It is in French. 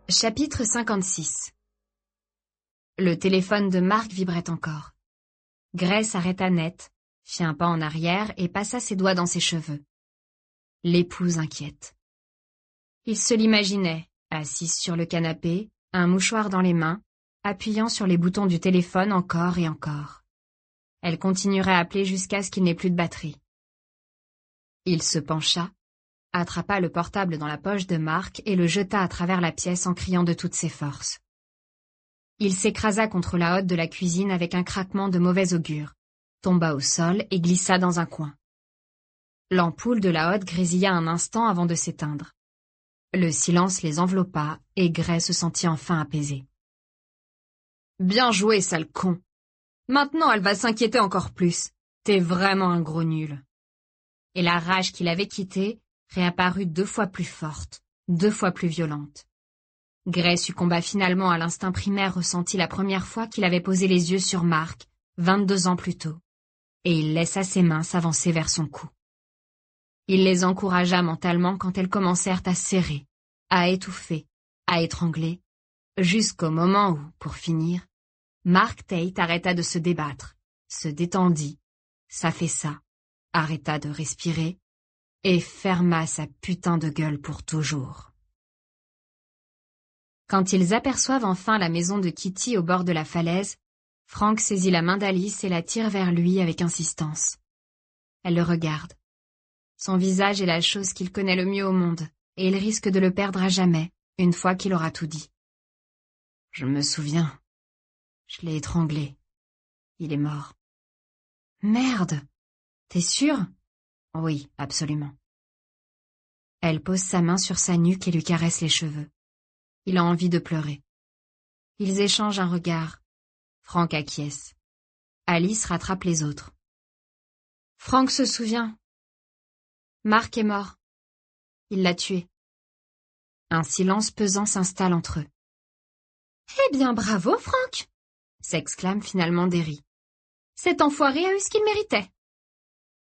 Chapitre 56. Le téléphone de Marc vibrait encore. Gray s'arrêta net, fit un pas en arrière et passa ses doigts dans ses cheveux. L'épouse inquiète. Il se l'imaginait, assise sur le canapé, un mouchoir dans les mains, appuyant sur les boutons du téléphone encore et encore. Elle continuerait à appeler jusqu'à ce qu'il n'ait plus de batterie. Il se pencha, attrapa le portable dans la poche de Marc et le jeta à travers la pièce en criant de toutes ses forces. Il s'écrasa contre la hotte de la cuisine avec un craquement de mauvais augure, tomba au sol et glissa dans un coin. L'ampoule de la hotte grésilla un instant avant de s'éteindre. Le silence les enveloppa et Gray se sentit enfin apaisé. « Bien joué, sale con. Maintenant elle va s'inquiéter encore plus. T'es vraiment un gros nul. » Et la rage qui l'avait quitté réapparut 2 fois plus forte, 2 fois plus violente. Gray succomba finalement à l'instinct primaire ressenti la première fois qu'il avait posé les yeux sur Marc, 22 ans plus tôt, et il laissa ses mains s'avancer vers son cou. Il les encouragea mentalement quand elles commencèrent à serrer, à étouffer, à étrangler, jusqu'au moment où, pour finir, Mark Tate arrêta de se débattre, se détendit, s'affaissa, arrêta de respirer, et ferma sa putain de gueule pour toujours. Quand ils aperçoivent enfin la maison de Kitty au bord de la falaise, Frank saisit la main d'Alice et la tire vers lui avec insistance. Elle le regarde. Son visage est la chose qu'il connaît le mieux au monde, et il risque de le perdre à jamais, une fois qu'il aura tout dit. « Je me souviens. Je l'ai étranglé. Il est mort. »« Merde. T'es sûr ?»« Oui, absolument. » Elle pose sa main sur sa nuque et lui caresse les cheveux. Il a envie de pleurer. Ils échangent un regard. Frank acquiesce. Alice rattrape les autres. Frank se souvient. Marc est mort. Il l'a tué. Un silence pesant s'installe entre eux. « Eh bien, bravo, Frank !» s'exclame finalement Derry. « Cet enfoiré a eu ce qu'il méritait. »